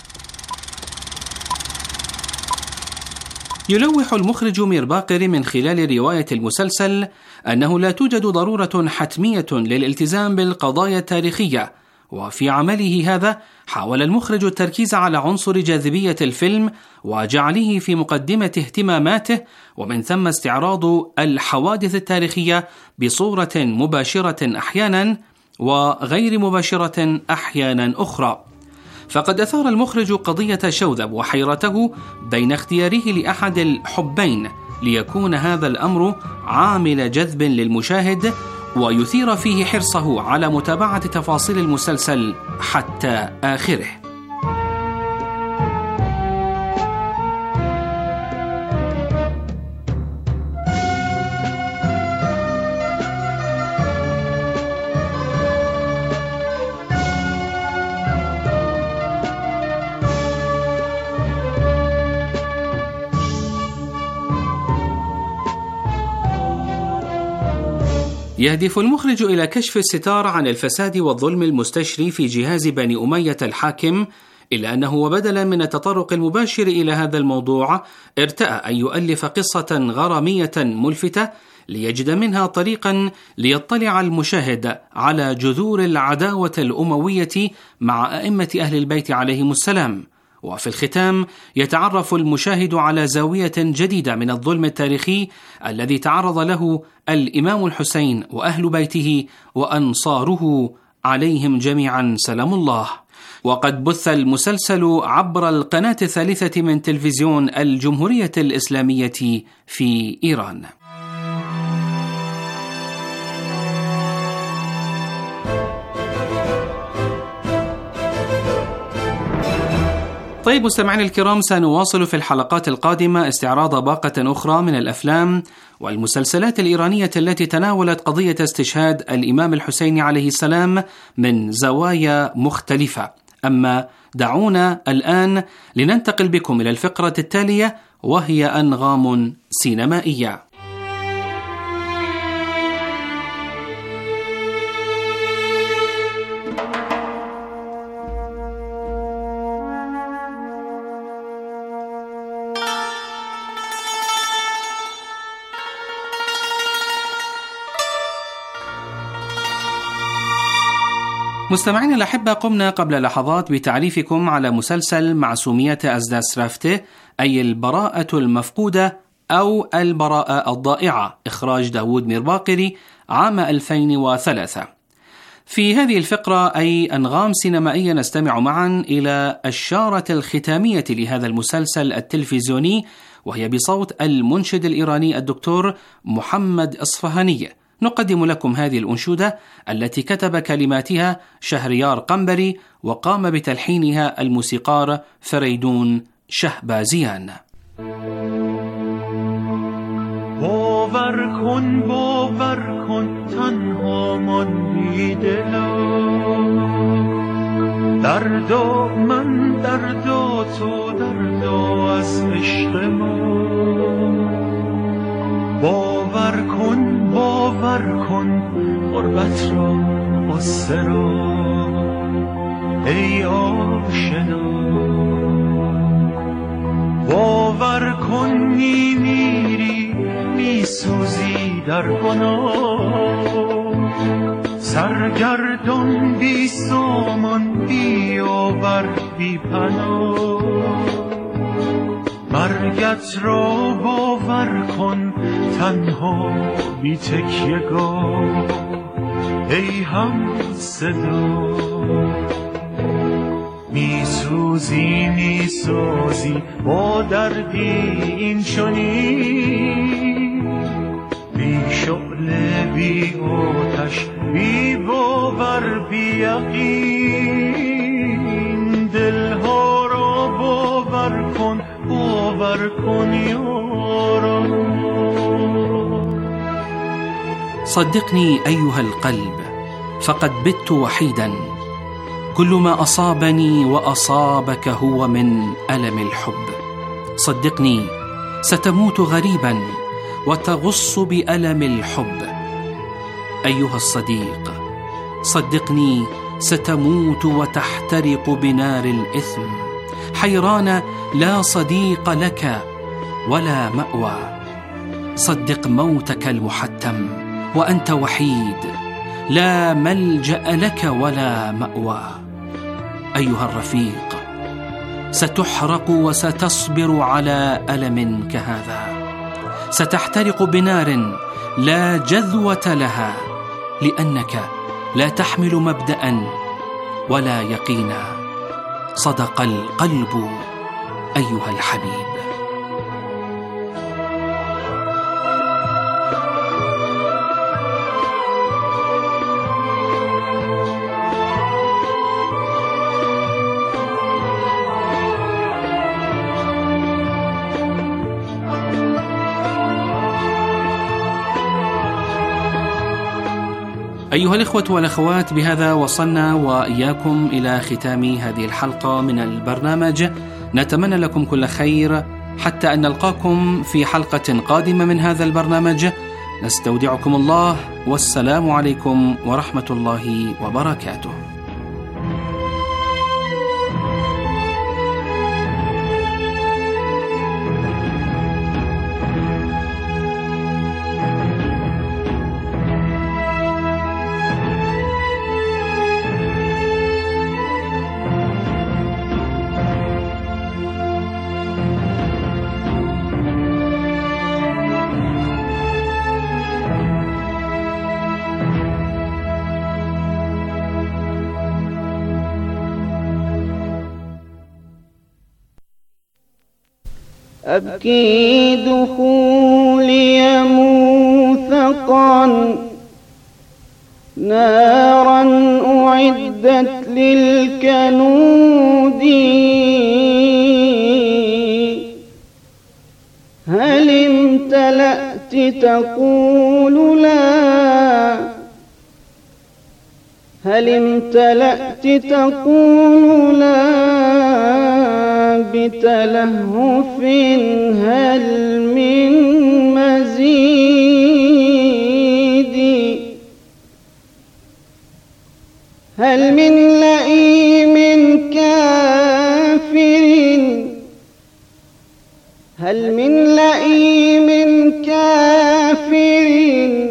يلوح المخرج مير باقر من خلال رواية المسلسل أنه لا توجد ضرورة حتمية للالتزام بالقضايا التاريخية، وفي عمله هذا حاول المخرج التركيز على عنصر جاذبية الفيلم وجعله في مقدمة اهتماماته، ومن ثم استعراض الحوادث التاريخية بصورة مباشرة أحيانا وغير مباشرة أحيانا أخرى. فقد أثار المخرج قضية شوذب وحيرته بين اختياره لأحد الحبين ليكون هذا الأمر عامل جذب للمشاهد ويثير فيه حرصه على متابعة تفاصيل المسلسل حتى آخره. يهدف المخرج إلى كشف الستار عن الفساد والظلم المستشري في جهاز بني أمية الحاكم، إلا أنه وبدلا من التطرق المباشر إلى هذا الموضوع ارتأى أن يؤلف قصة غرامية ملفتة ليجد منها طريقا ليطلع المشاهد على جذور العداوة الأموية مع أئمة أهل البيت عليهم السلام، وفي الختام يتعرف المشاهد على زاوية جديدة من الظلم التاريخي الذي تعرض له الإمام الحسين وأهل بيته وأنصاره عليهم جميعا سلام الله. وقد بث المسلسل عبر القناة الثالثة من تلفزيون الجمهورية الإسلامية في إيران. طيب مستمعينا الكرام، سنواصل في الحلقات القادمة استعراض باقة أخرى من الأفلام والمسلسلات الإيرانية التي تناولت قضية استشهاد الإمام الحسين عليه السلام من زوايا مختلفة. أما دعونا الآن لننتقل بكم إلى الفقرة التالية، وهي أنغام سينمائية. مستمعين الأحبة، قمنا قبل لحظات بتعريفكم على مسلسل معصومية أزداس رافته، أي البراءة المفقودة أو البراءة الضائعة، إخراج داود ميرباقري عام ألفين وثلاثة. في هذه الفقرة أي أنغام سينمائية نستمع معا إلى الشارة الختامية لهذا المسلسل التلفزيوني، وهي بصوت المنشد الإيراني الدكتور محمد إصفهاني. نقدم لكم هذه الأنشودة التي كتب كلماتها شهريار قنبري وقام بتلحينها الموسيقار فریدون شهبازیان. باور کن باور کن تنها ماندی دلم، درد و من درد و تو درد و از عشق من. باور کن باور کن غربت را غصه را ای آشنا. باور کن می میری می سوزی در گناه، سرگردان بی سامان بی آور بی پناه. مرگت را باور کن تنها بی تکیه‌گاه ای هم صدا. می سوزی می سازی با دردی این چنین، بی شعله بی آتش بی باور بی یقین. دلها را باور کن باور کن یارا. صدقني أيها القلب فقد بت وحيدا، كل ما أصابني وأصابك هو من ألم الحب. صدقني ستموت غريبا وتغص بألم الحب. أيها الصديق صدقني ستموت وتحترق بنار الإثم، حيران لا صديق لك ولا مأوى. صدق موتك المحتم وأنت وحيد، لا ملجأ لك ولا مأوى. أيها الرفيق، ستحرق وستصبر على ألم كهذا، ستحترق بنار لا جذوة لها، لأنك لا تحمل مبدأ ولا يقينا. صدق القلب أيها الحبيب. أيها الإخوة والأخوات، بهذا وصلنا وإياكم إلى ختام هذه الحلقة من البرنامج. نتمنى لكم كل خير حتى أن نلقاكم في حلقة قادمة من هذا البرنامج. نستودعكم الله، والسلام عليكم ورحمة الله وبركاته. أبكي دخولي موثقا نارا أعدت للكنود، هل امتلأت تقول لا، هل امتلأت تقول لا بتلهف، هل من مزيد، هل من لئيم كافر، هل من لئيم كافر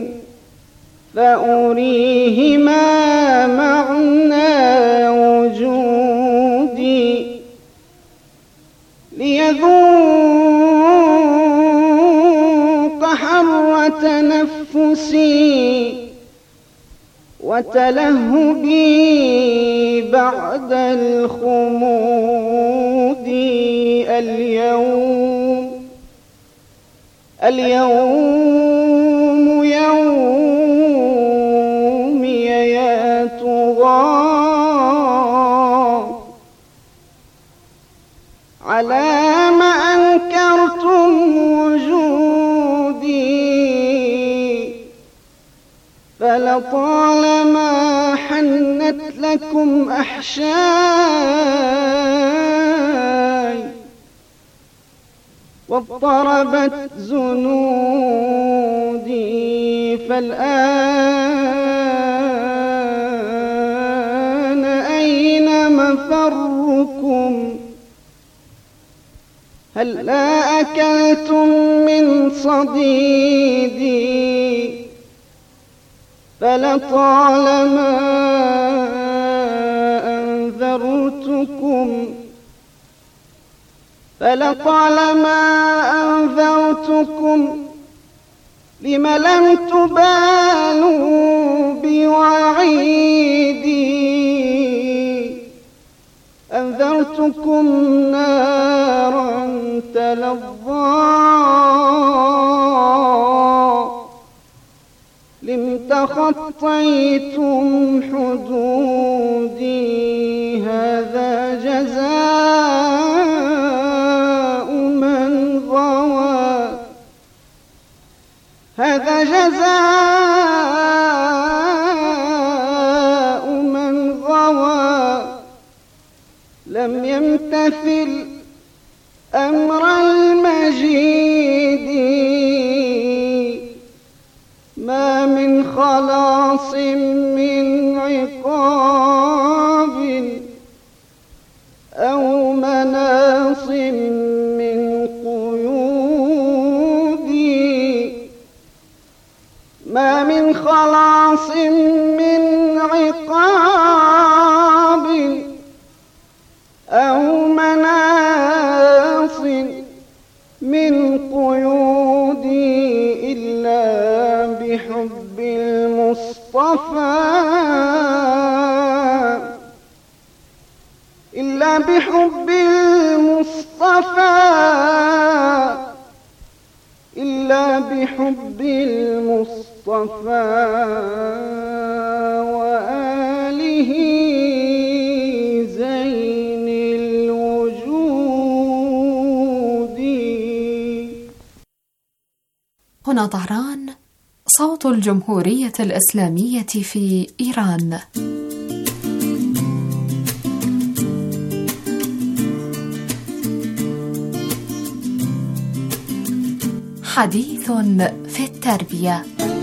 فأريه ما معنى وجودي، ليذوق حرة نفسي وتلهبي بعد الخمود. اليوم اليوم يومي يا طغاة، على ما أنكرتم وجودي، فلطالما حنت لكم أحشاي واضطربت زنودي، فالآن أين مفركم؟ هل لا أكلتم من صديدي؟ فلطالما أنذرتكم فلطالما أنذرتكم لم لم تبالوا بوعيدي، أنذرتكم نارا تلظى لم تخطيتم حدودي، هذا جزاء من غوى، هذا جزاء من غوى لم يمتثل أمر المجيد، ما من خلاص من عقاب عاصم من عقاب أو مناص من قيود إلا بحب المصطفى إلا بحب المصطفى إلا بحب المصطفى وآله زين الوجود. هنا طهران، صوت الجمهورية الإسلامية في إيران. حديث في التربية.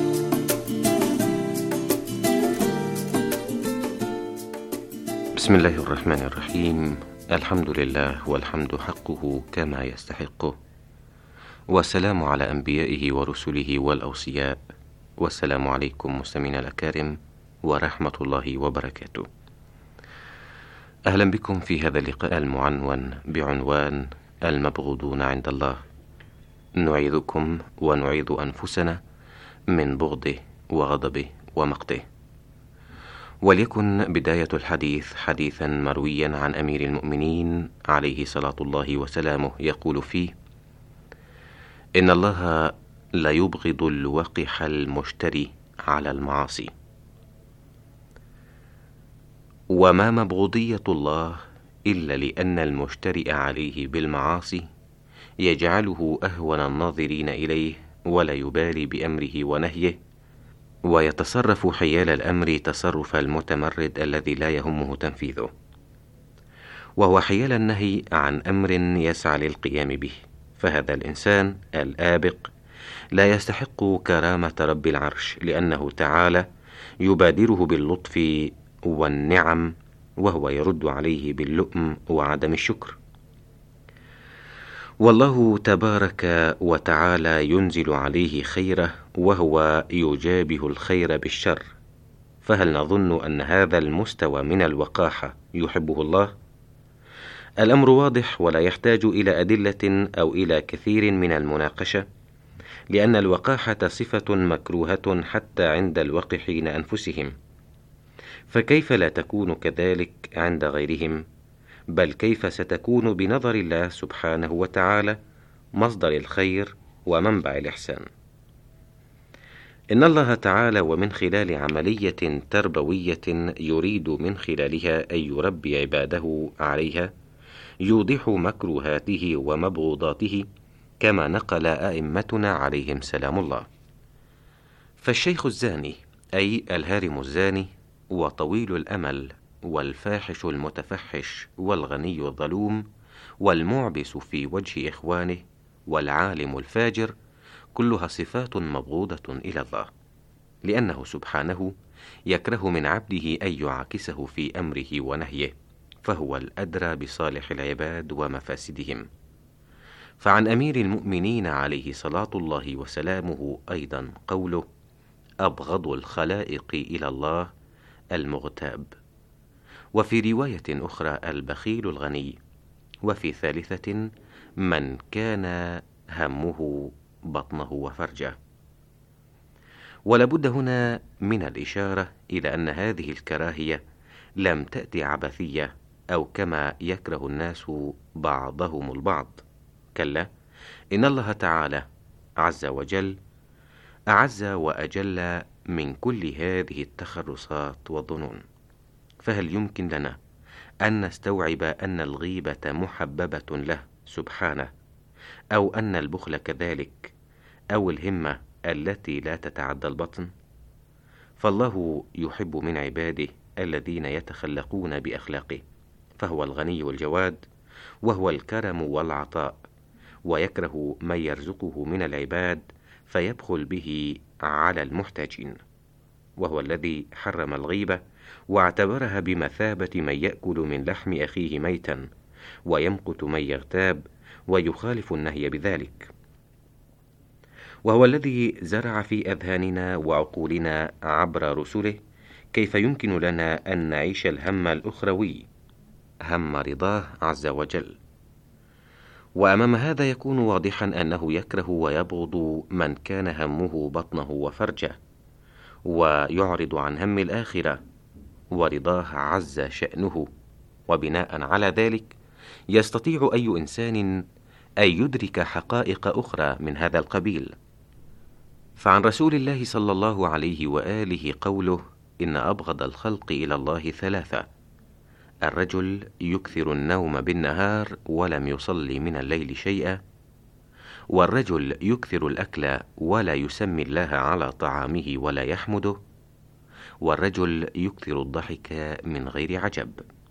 بسم الله الرحمن الرحيم. الحمد لله والحمد حقه كما يستحقه، والسلام على أنبيائه ورسله والأوصياء، والسلام عليكم مستمعينا الأكارم ورحمة الله وبركاته. أهلا بكم في هذا اللقاء المعنون بعنوان المبغوضون عند الله. نعيذكم ونعيذ أنفسنا من بغضه وغضبه ومقته. وليكن بداية الحديث حديثا مرويا عن أمير المؤمنين عليه صلاة الله وسلامه، يقول فيه: إن الله لا يبغض الوقح المشتري على المعاصي. وما مبغوضية الله إلا لأن المشتري عليه بالمعاصي يجعله أهون الناظرين إليه، ولا يبالي بأمره ونهيه، ويتصرف حيال الأمر تصرف المتمرد الذي لا يهمه تنفيذه، وهو حيال النهي عن أمر يسعى للقيام به. فهذا الإنسان الآبق لا يستحق كرامة رب العرش، لأنه تعالى يبادره باللطف والنعم، وهو يرد عليه باللؤم وعدم الشكر. والله تبارك وتعالى ينزل عليه خيره، وهو يجابه الخير بالشر. فهل نظن أن هذا المستوى من الوقاحة يحبه الله؟ الأمر واضح ولا يحتاج إلى أدلة أو إلى كثير من المناقشة، لأن الوقاحة صفة مكروهة حتى عند الوقحين أنفسهم، فكيف لا تكون كذلك عند غيرهم؟ بل كيف ستكون بنظر الله سبحانه وتعالى مصدر الخير ومنبع الإحسان؟ إن الله تعالى ومن خلال عملية تربوية يريد من خلالها أن يربي عباده عليها يوضح مكروهاته ومبغوضاته، كما نقل أئمتنا عليهم سلام الله. فالشيخ الزاني أي الهارم الزاني، وطويل الأمل، والفاحش المتفحش، والغني الظلوم، والمعبس في وجه إخوانه، والعالم الفاجر، كلها صفات مبغوضة إلى الله، لأنه سبحانه يكره من عبده أن يعاكسه في أمره ونهيه، فهو الأدرى بصالح العباد ومفاسدهم. فعن أمير المؤمنين عليه صلاة الله وسلامه أيضا قوله: أبغض الخلائق إلى الله المغتاب. وفي رواية أخرى: البخيل الغني. وفي ثالثة: من كان همه بطنه وفرجه. ولابد هنا من الإشارة إلى أن هذه الكراهية لم تأتي عبثية أو كما يكره الناس بعضهم البعض، كلا، إن الله تعالى عز وجل أعز وأجل من كل هذه التخرصات والظنون. فهل يمكن لنا أن نستوعب أن الغيبة محببة له سبحانه، أو أن البخل كذلك، أو الهمة التي لا تتعدى البطن؟ فالله يحب من عباده الذين يتخلقون بأخلاقه، فهو الغني الجواد، وهو الكرم والعطاء، ويكره من يرزقه من العباد فيبخل به على المحتاجين، وهو الذي حرم الغيبة واعتبرها بمثابة من يأكل من لحم أخيه ميتا، ويمقت من يغتاب، ويخالف النهي بذلك. وهو الذي زرع في أذهاننا وعقولنا عبر رسله كيف يمكن لنا أن نعيش الهم الأخروي، هم رضاه عز وجل. وأمام هذا يكون واضحا أنه يكره ويبغض من كان همه بطنه وفرجه، ويعرض عن هم الآخرة ورضاه عز شأنه. وبناء على ذلك يستطيع أي إنسان أن يدرك حقائق أخرى من هذا القبيل. فعن رسول الله صلى الله عليه وآله قوله: إن أبغض الخلق إلى الله ثلاثة: الرجل يكثر النوم بالنهار ولم يصلي من الليل شيئا، والرجل يكثر الأكل ولا يسمي الله على طعامه ولا يحمده، والرجل يكثر الضحك من غير عجب.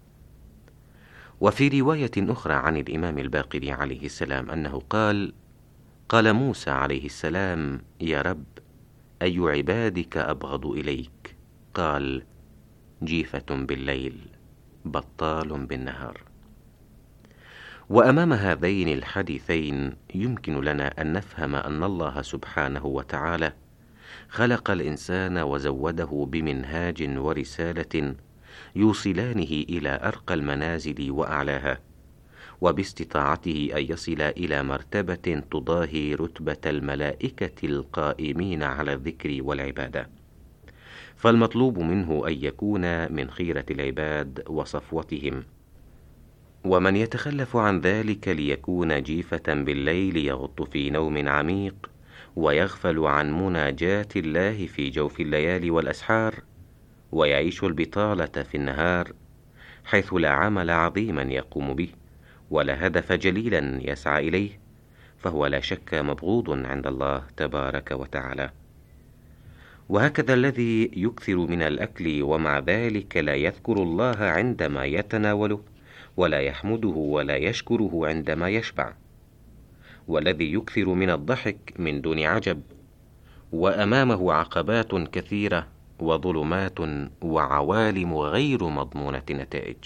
وفي رواية أخرى عن الإمام الباقر عليه السلام أنه قال: قال موسى عليه السلام: يا رب، أي عبادك أبغض إليك؟ قال: جيفة بالليل بطال بالنهار. وأمام هذين الحديثين يمكن لنا أن نفهم أن الله سبحانه وتعالى خلق الإنسان وزوده بمنهاج ورسالة يوصلانه إلى أرقى المنازل وأعلاها، وباستطاعته أن يصل إلى مرتبة تضاهي رتبة الملائكة القائمين على الذكر والعبادة. فالمطلوب منه أن يكون من خيرة العباد وصفوتهم، ومن يتخلف عن ذلك ليكون جيفة بالليل يغط في نوم عميق ويغفل عن مناجاة الله في جوف الليالي والأسحار، ويعيش البطالة في النهار حيث لا عمل عظيما يقوم به ولا هدف جليلا يسعى إليه، فهو لا شك مبغوض عند الله تبارك وتعالى. وهكذا الذي يكثر من الأكل ومع ذلك لا يذكر الله عندما يتناوله ولا يحمده ولا يشكره عندما يشبع، والذي يكثر من الضحك من دون عجب وأمامه عقبات كثيرة وظلمات وعوالم غير مضمونة نتائج.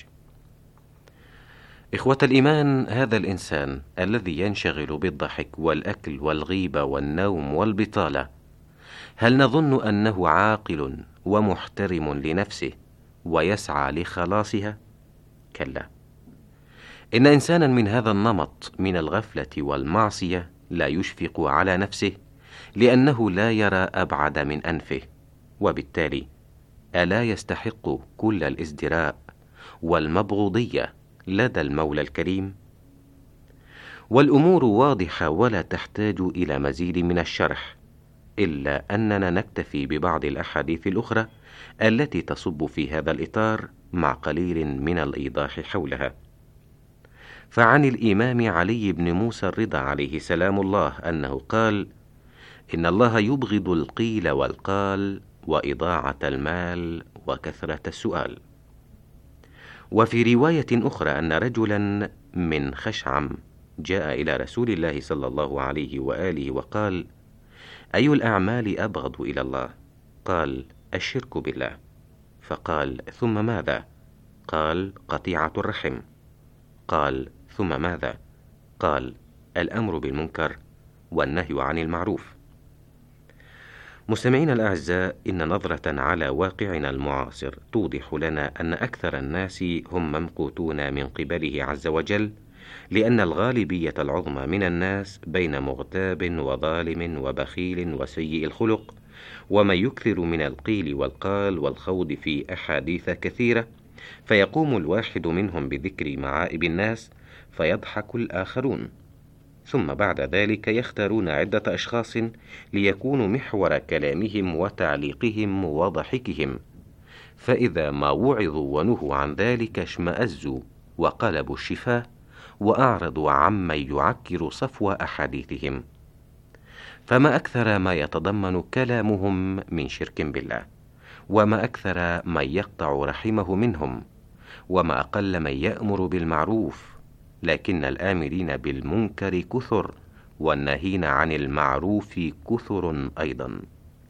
إخوة الإيمان، هذا الإنسان الذي ينشغل بالضحك والأكل والغيبة والنوم والبطالة، هل نظن أنه عاقل ومحترم لنفسه ويسعى لخلاصها؟ كلا، إن إنسانا من هذا النمط من الغفلة والمعصية لا يشفق على نفسه لأنه لا يرى أبعد من أنفه، وبالتالي ألا يستحق كل الازدراء والمبغوضية لدى المولى الكريم؟ والأمور واضحة ولا تحتاج إلى مزيد من الشرح، إلا أننا نكتفي ببعض الأحاديث الأخرى التي تصب في هذا الإطار مع قليل من الإيضاح حولها. فعن الإمام علي بن موسى الرضا عليه سلام الله أنه قال: إن الله يبغض القيل والقال وإضاعة المال وكثرة السؤال. وفي رواية أخرى أن رجلا من خشعم جاء إلى رسول الله صلى الله عليه وآله وقال: أي الأعمال أبغض إلى الله؟ قال: الشرك بالله. فقال: ثم ماذا؟ قال: قطيعة الرحم. قال: ثم ماذا؟ قال: الأمر بالمنكر والنهي عن المعروف. مستمعين الأعزاء، إن نظرة على واقعنا المعاصر توضح لنا أن أكثر الناس هم ممقوتون من قبله عز وجل، لأن الغالبية العظمى من الناس بين مغتاب وظالم وبخيل وسيء الخلق، ومن يكثر من القيل والقال والخوض في أحاديث كثيرة، فيقوم الواحد منهم بذكر معائب الناس فيضحك الآخرون، ثم بعد ذلك يختارون عدة أشخاص ليكونوا محور كلامهم وتعليقهم وضحكهم، فإذا ما وعظوا ونهوا عن ذلك اشمأزوا وقلبوا الشفاه وأعرضوا عمن يعكر صفو أحاديثهم. فما أكثر ما يتضمن كلامهم من شرك بالله، وما أكثر من يقطع رحمه منهم، وما أقل من يأمر بالمعروف، لكن الآمرين بالمنكر كثر والناهين عن المعروف كثر أيضا.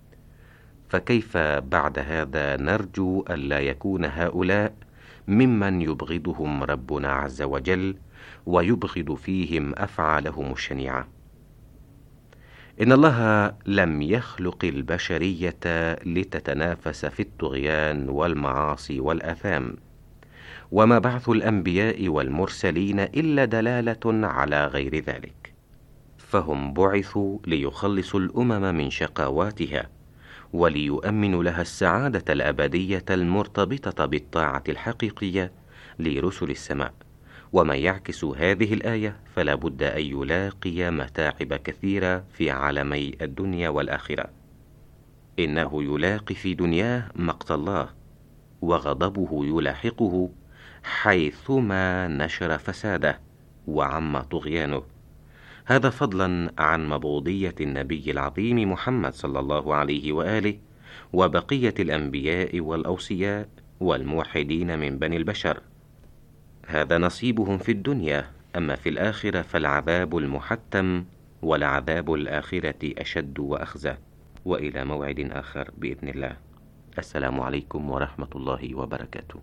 فكيف بعد هذا نرجو ألا يكون هؤلاء ممن يبغضهم ربنا عز وجل ويبغض فيهم أفعالهم الشنيعة؟ إن الله لم يخلق البشرية لتتنافس في الطغيان والمعاصي والآثام، وما بعث الأنبياء والمرسلين إلا دلالة على غير ذلك، فهم بعثوا ليخلصوا الأمم من شقواتها وليؤمنوا لها السعادة الأبدية المرتبطة بالطاعة الحقيقية لرسل السماء. ومن يعكس هذه الآية فلا بد أن يلاقي متاعب كثيرة في عالمي الدنيا والآخرة. إنه يلاقي في دنياه مقت الله، وغضبه يلاحقه حيثما نشر فساده وعم طغيانه، هذا فضلا عن مبعوثية النبي العظيم محمد صلى الله عليه وآله وبقية الأنبياء والأوصياء والموحدين من بني البشر. هذا نصيبهم في الدنيا، أما في الآخرة فالعذاب المحتم، ولعذاب الآخرة أشد وأخزى. وإلى موعد آخر بإذن الله. السلام عليكم ورحمة الله وبركاته.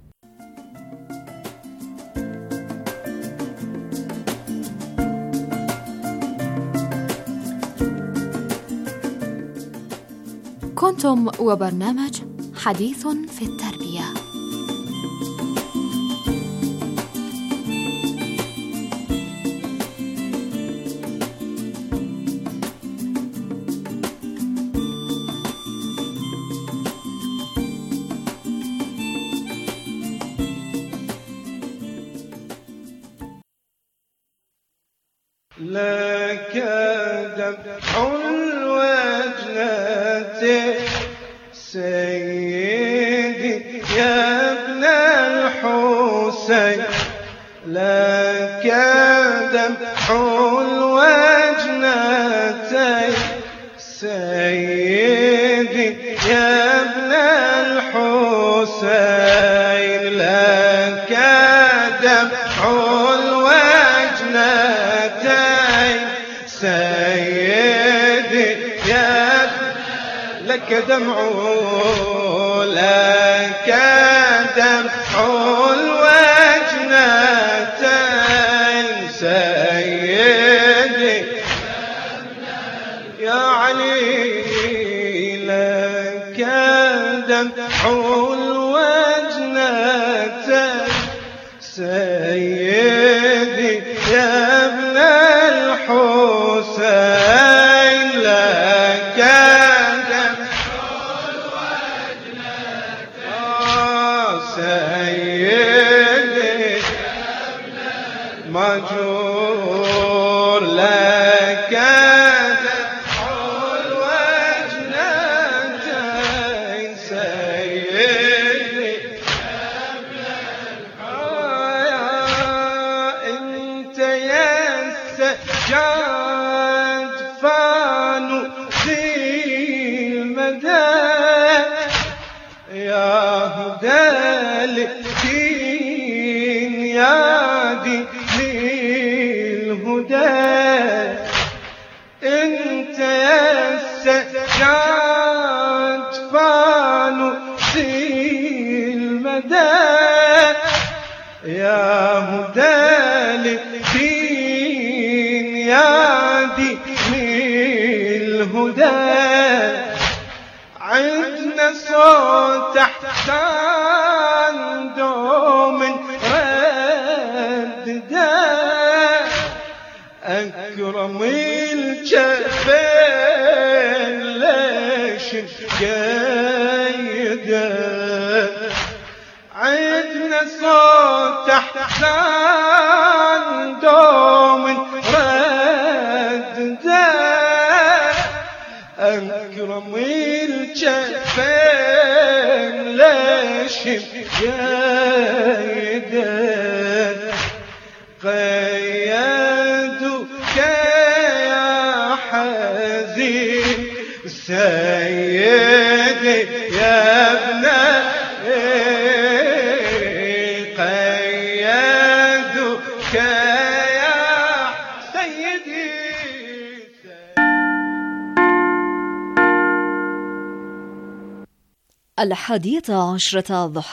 كنتم وبرنامج حديث في التربية. لك ذبح الوجنة سيدي يا ابن الحسين، لك ذبح الوجنة سيدي يا ابن الحسين، لك ذبح سيدي يا لك دمع لك دمع الوجنتين سيدي يا علي، لك دمع الوجنتين سيدي يا ابن الحسين، لك دمع الوجنتين سيدي مجور، لك دمع الوجنتين سيدي انت يا سجاد فانوسي المدى يا هدى الدين يا دين الهدى، انت يا سجاد فانوسي المدى يا هدى الدين يا دين الهدى، عندنا صوت احسان دوم رددا، اكرم الجبل ليش قيدا، عندنا صوت احسان دوم رددا، أكرم الجبل ليش قيدا، قيدك يا حزين سيدي يا ابن قيدك يا سيدي. الحادية عشرة ضحى